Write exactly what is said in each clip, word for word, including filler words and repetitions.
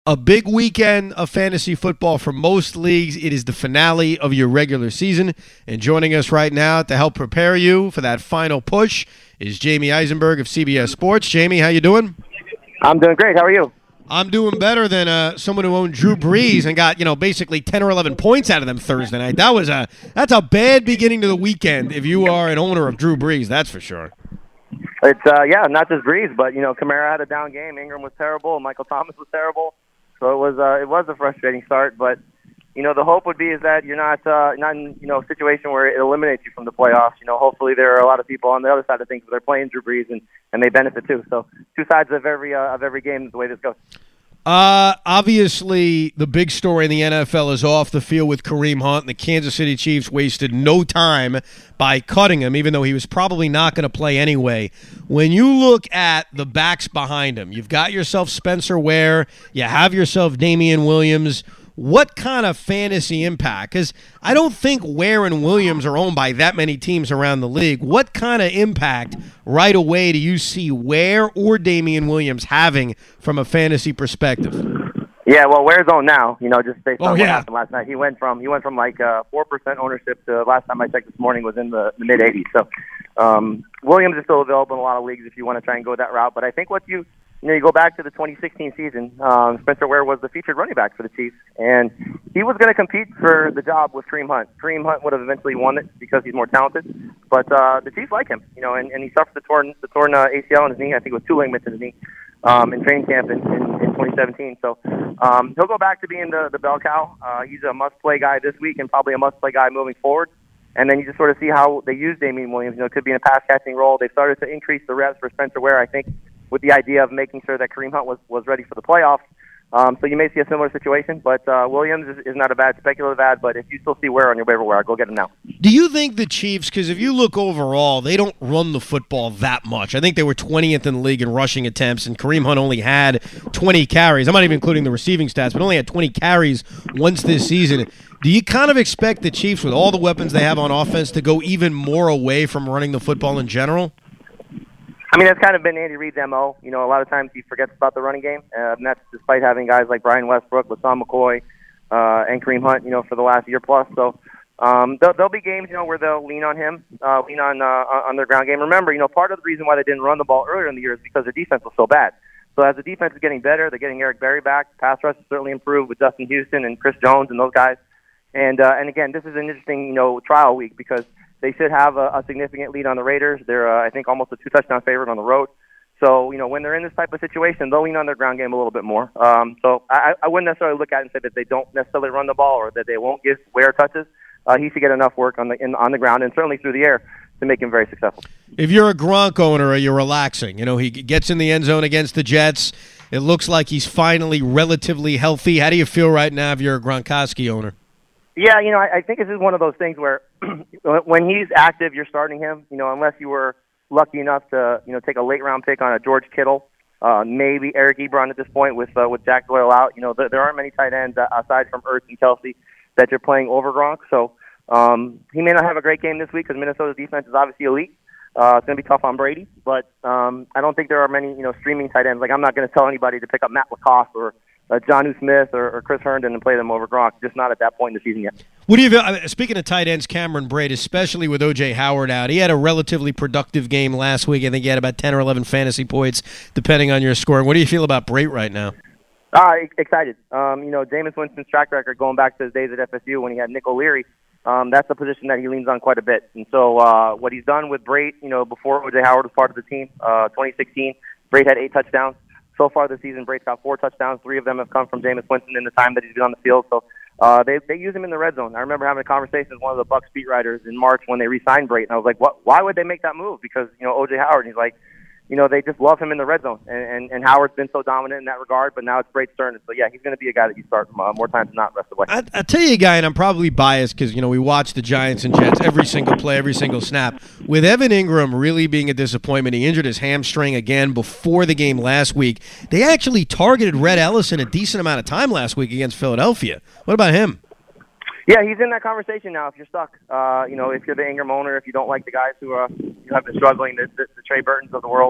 A big weekend of fantasy football for most leagues. It is the finale of your regular season. And joining us right now to help prepare you for that final push is Jamie Eisenberg of C B S Sports. Jamie, how you doing? I'm doing great. How are you? I'm doing better than uh, someone who owned Drew Brees and got, you know, basically ten or eleven points out of them Thursday night. That was a that's a bad beginning to the weekend if you are an owner of Drew Brees, that's for sure. It's uh, yeah, not just Brees, but you know, Kamara had a down game. Ingram was terrible. Michael Thomas was terrible. So it was uh, it was a frustrating start. But you know, the hope would be is that you're not uh, not in you know a situation where it eliminates you from the playoffs. You know, hopefully there are a lot of people on the other side of things where they're playing Drew Brees and, and they benefit too. So two sides of every uh, of every game is the way this goes. Uh, obviously, the big story in the N F L is off the field with Kareem Hunt. The Kansas City Chiefs wasted no time by cutting him, even though he was probably not going to play anyway. When you look at the backs behind him, you've got yourself Spencer Ware, you have yourself Damian Williams. What kind of fantasy impact? Because I don't think Ware and Williams are owned by that many teams around the league. What kind of impact right away do you see Ware or Damian Williams having from a fantasy perspective? Yeah, well, Ware's owned now. You know, just based on Oh, what yeah. happened last night, he went from he went from like uh, four percent ownership to last time I checked this morning was in the, the mid eighties. So um, Williams is still available in a lot of leagues if you want to try and go that route. But I think what you You know, you go back to the twenty sixteen season, um, Spencer Ware was the featured running back for the Chiefs, and he was going to compete for the job with Kareem Hunt. Kareem Hunt would have eventually won it because he's more talented, but uh, the Chiefs like him, you know, and, and he suffered the torn, the torn uh, A C L in his knee. I think it was two ligaments in his knee um, in training camp in, in, in twenty seventeen. So um, he'll go back to being the, the bell cow. Uh, he's a must-play guy this week and probably a must-play guy moving forward. And then you just sort of see how they use Damian Williams. You know, it could be in a pass-catching role. They've started to increase the reps for Spencer Ware, I think, with the idea of making sure that Kareem Hunt was, was ready for the playoffs. Um, so you may see a similar situation, but uh, Williams is, is not a bad speculative ad, but if you still see Ware on your waiver wire, go get him now. Do you think the Chiefs, because if you look overall, they don't run the football that much. I think they were twentieth in the league in rushing attempts, and Kareem Hunt only had twenty carries. I'm not even including the receiving stats, but only had twenty carries once this season. Do you kind of expect the Chiefs, with all the weapons they have on offense, to go even more away from running the football in general? I mean, that's kind of been Andy Reid's M O. You know, a lot of times he forgets about the running game, uh, and that's despite having guys like Brian Westbrook, LaShawn McCoy, uh, and Kareem Hunt, you know, for the last year plus. So um, there'll, there'll be games, you know, where they'll lean on him, uh, lean on uh, on their ground game. Remember, you know, part of the reason why they didn't run the ball earlier in the year is because their defense was so bad. So as the defense is getting better, they're getting Eric Berry back. Pass rush has certainly improved with Justin Houston and Chris Jones and those guys. And uh, and again, this is an interesting, you know, trial week because they should have a, a significant lead on the Raiders. They're, uh, I think, almost a two-touchdown favorite on the road. So, you know, when they're in this type of situation, they'll lean on their ground game a little bit more. Um, so I, I wouldn't necessarily look at it and say that they don't necessarily run the ball or that they won't give Ware touches. Uh, he should get enough work on the in, on the ground and certainly through the air to make him very successful. If you're a Gronk owner, you're relaxing. You know, he gets in the end zone against the Jets. It looks like he's finally relatively healthy. How do you feel right now if you're a Gronkowski owner? Yeah, you know, I, I think this is one of those things where when he's active, you're starting him, you know, unless you were lucky enough to, you know, take a late-round pick on a George Kittle, uh, maybe Eric Ebron at this point with uh, with Jack Doyle out. You know, there, there aren't many tight ends uh, aside from Ertz and Kelsey that you're playing over Gronk. So um, he may not have a great game this week because Minnesota's defense is obviously elite. Uh, it's going to be tough on Brady, but um, I don't think there are many, you know, streaming tight ends. Like, I'm not going to tell anybody to pick up Matt Lacoste or uh, Jonnu Smith or, or Chris Herndon and play them over Gronk. Just not at that point in the season yet. What do you? uh, Speaking of tight ends, Cameron Braid, especially with O J Howard out, he had a relatively productive game last week. I think he had about ten or eleven fantasy points, depending on your scoring. What do you feel about Braid right now? Uh, excited. Um, you know, Jameis Winston's track record going back to his days at F S U when he had Nick O'Leary, um, that's a position that he leans on quite a bit. And so uh, what he's done with Braid, you know, before O J Howard was part of the team, uh, twenty sixteen, Braid had eight touchdowns. So far this season, Braid's got four touchdowns. Three of them have come from Jameis Winston in the time that he's been on the field. So uh, they they use him in the red zone. I remember having a conversation with one of the Bucs beat writers in March when they re-signed Braid, and I was like, "What? Why would they make that move?" Because you know O J Howard. And he's like, you know, they just love him in the red zone, and and, and Howard's been so dominant in that regard. But now it's Braid's turn. So yeah, he's going to be a guy that you start uh, more times than not rest of the way. I, I tell you, a guy, and I'm probably biased because you know we watch the Giants and Jets every single play, every single snap. With Evan Ingram really being a disappointment, he injured his hamstring again before the game last week. They actually targeted Red Ellison a decent amount of time last week against Philadelphia. What about him? Yeah, he's in that conversation now. If you're stuck, uh, you know, if you're the Ingram owner, if you don't like the guys who uh, who have been struggling, the, the, the Trey Burtons of the world,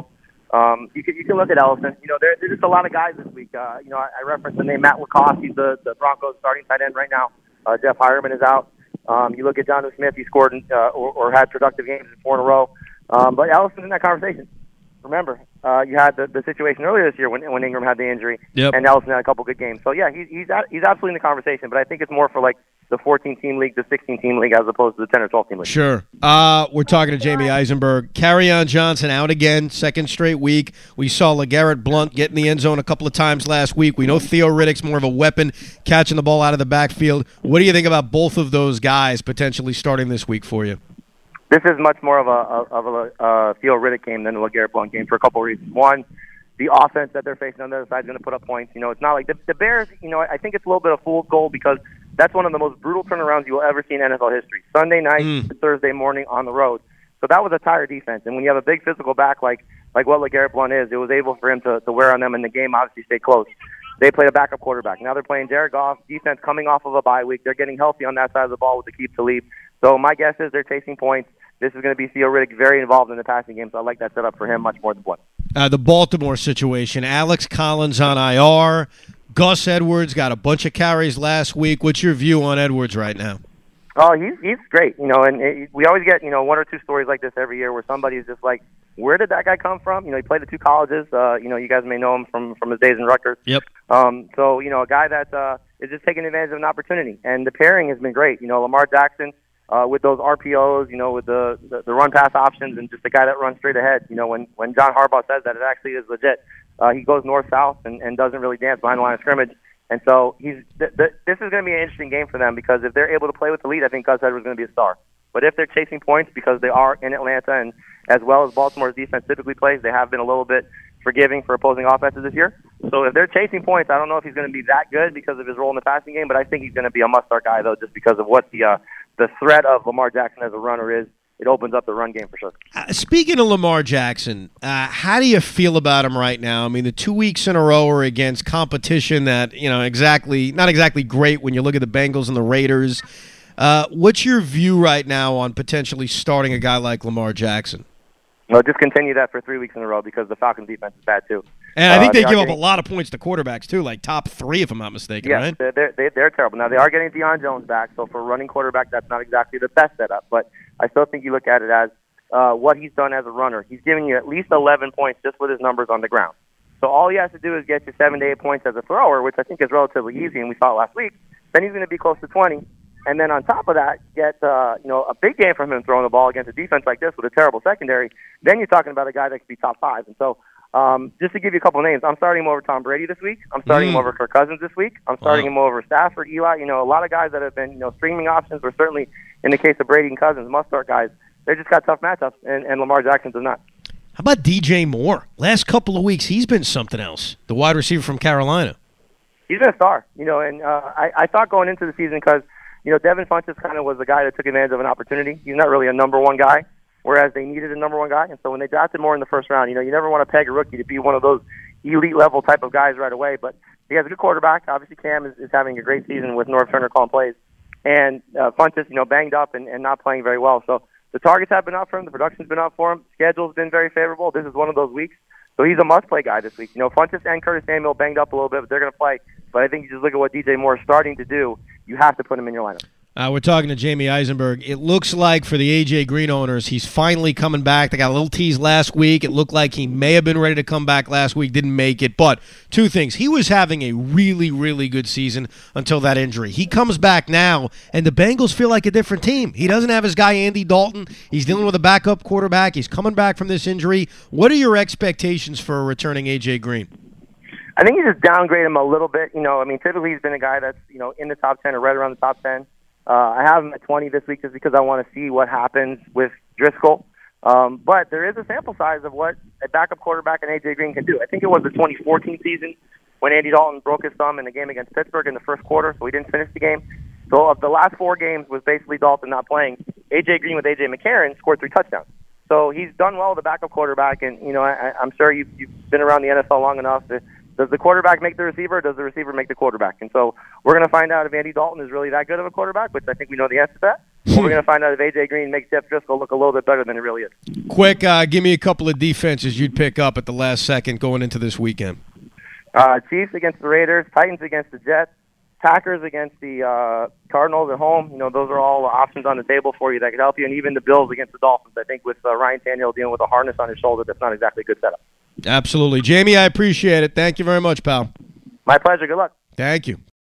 Um, you can you can look at Ellison. You know, there, there's just a lot of guys this week. Uh, you know, I, I referenced the name Matt Lacoste. He's the, the Broncos starting tight end right now. Uh, Jeff Hireman is out. Um, you look at Jonnu Smith. He scored in, uh, or, or had productive games in four in a row. Um, but Ellison's in that conversation. Remember, uh, you had the, the situation earlier this year when when Ingram had the injury, yep. and Ellison had a couple good games. So yeah, he's he's at, he's absolutely in the conversation. But I think it's more for like the fourteen-team league, the sixteen-team league, as opposed to the ten or twelve-team league. Sure. Uh, we're talking to Jamie Eisenberg. Carryon Johnson out again, second straight week. We saw LeGarrette Blount get in the end zone a couple of times last week. We know Theo Riddick's more of a weapon, catching the ball out of the backfield. What do you think about both of those guys potentially starting this week for you? This is much more of a of a uh, Theo Riddick game than a LeGarrette Blount game for a couple of reasons. One, the offense that they're facing on the other side is going to put up points. You know, it's not like the, the Bears. You know, I think it's a little bit of fool's gold because that's one of the most brutal turnarounds you will ever see in N F L history. Sunday night, mm. Thursday morning on the road. So that was a tired defense. And when you have a big physical back like like what LeGarrette Blount is, it was able for him to, to wear on them, and the game obviously stayed close. They played a backup quarterback. Now they're playing Jared Goff, defense coming off of a bye week. They're getting healthy on that side of the ball with the keep to leave. So my guess is they're chasing points. This is going to be Theo Riddick very involved in the passing game, so I like that setup for him much more than one. Uh, the Baltimore situation, Alex Collins on I R. Gus Edwards got a bunch of carries last week. What's your view on Edwards right now? Oh, he's he's great. You know, and it, we always get, you know, one or two stories like this every year where somebody is just like, where did that guy come from? You know, he played at two colleges. Uh, you know, you guys may know him from, from his days in Rutgers. Yep. Um, so, you know, a guy that uh, is just taking advantage of an opportunity. And the pairing has been great. You know, Lamar Jackson, Uh, with those R P Os, you know, with the, the the run-pass options, and just a guy that runs straight ahead. You know, when when John Harbaugh says that, it actually is legit. Uh, he goes north-south and, and doesn't really dance behind the line of scrimmage. And so he's th- th- this is going to be an interesting game for them because if they're able to play with the lead, I think Gus Edwards is going to be a star. But if they're chasing points because they are in Atlanta, and as well as Baltimore's defense typically plays, they have been a little bit forgiving for opposing offenses this year. So if they're chasing points, I don't know if he's going to be that good because of his role in the passing game, but I think he's going to be a must-start guy, though, just because of what the uh, the threat of Lamar Jackson as a runner is. It opens up the run game for sure. Uh, speaking of Lamar Jackson, uh, how do you feel about him right now? I mean, the two weeks in a row are against competition that, you know, exactly not exactly great when you look at the Bengals and the Raiders. Uh, what's your view right now on potentially starting a guy like Lamar Jackson? Well, just continue that for three weeks in a row because the Falcons' defense is bad too. And I think uh, they, they give up getting, a lot of points to quarterbacks too, like top three if I'm not mistaken, yeah, right? They're, they're, they're terrible. Now, they are getting Deion Jones back, so for a running quarterback, that's not exactly the best setup. But I still think you look at it as uh, what he's done as a runner. He's giving you at least eleven points just with his numbers on the ground. So all he has to do is get you seven to eight points as a thrower, which I think is relatively easy, and we saw it last week. Then he's going to be close to twenty. And then on top of that, get uh, you know a big game from him throwing the ball against a defense like this with a terrible secondary. Then you're talking about a guy that could be top five. And so um, just to give you a couple of names, I'm starting him over Tom Brady this week. I'm starting mm. him over Kirk Cousins this week. I'm starting wow. him over Stafford, Eli. You know, a lot of guys that have been you know streaming options, or certainly in the case of Brady and Cousins, must-start guys. They just got tough matchups, and, and Lamar Jackson does not. How about D J Moore? Last couple of weeks, he's been something else. The wide receiver from Carolina. He's been a star. You know, and uh, I, I thought going into the season because you know, Devin Funchess kind of was the guy that took advantage of an opportunity. He's not really a number one guy, whereas they needed a number one guy. And so when they drafted Moore in the first round, you know, you never want to peg a rookie to be one of those elite level type of guys right away. But he has a good quarterback. Obviously, Cam is, is having a great season with Norv Turner calling plays. And uh, Funchess, you know, banged up and, and not playing very well. So the targets have been up for him. The production's been up for him. Schedule's been very favorable. This is one of those weeks. So he's a must-play guy this week. You know, Funchess and Curtis Samuel banged up a little bit, but they're going to play. But I think you just look at what D J Moore is starting to do. You have to put him in your lineup. Uh, we're talking to Jamie Eisenberg. It looks like for the A J Green owners, he's finally coming back. They got a little tease last week. It looked like he may have been ready to come back last week, didn't make it. But two things. He was having a really, really good season until that injury. He comes back now, and the Bengals feel like a different team. He doesn't have his guy Andy Dalton. He's dealing with a backup quarterback. He's coming back from this injury. What are your expectations for a returning A J Green? I think you just downgrade him a little bit. You know, I mean, typically he's been a guy that's, you know, in the top ten or right around the top ten. Uh, I have him at twenty this week just because I want to see what happens with Driscoll. Um, but there is a sample size of what a backup quarterback and A J Green can do. I think it was the twenty fourteen season when Andy Dalton broke his thumb in the game against Pittsburgh in the first quarter, so he didn't finish the game. So of the last four games was basically Dalton not playing. A J Green with A J McCarron scored three touchdowns. So he's done well with the backup quarterback, and you know I, I'm sure you've, you've been around the N F L long enough to. Does the quarterback make the receiver, or does the receiver make the quarterback? And so we're going to find out if Andy Dalton is really that good of a quarterback, which I think we know the answer to that, Well, we're going to find out if A J Green makes Jeff Driscoll look a little bit better than he really is. Quick, uh, give me a couple of defenses you'd pick up at the last second going into this weekend. Uh, Chiefs against the Raiders, Titans against the Jets, Packers against the uh, Cardinals at home. You know, those are all options on the table for you that could help you, and even the Bills against the Dolphins. I think with uh, Ryan Tannehill dealing with a harness on his shoulder, that's not exactly a good setup. Absolutely. Jamie, I appreciate it. Thank you very much, pal. My pleasure. Good luck. Thank you.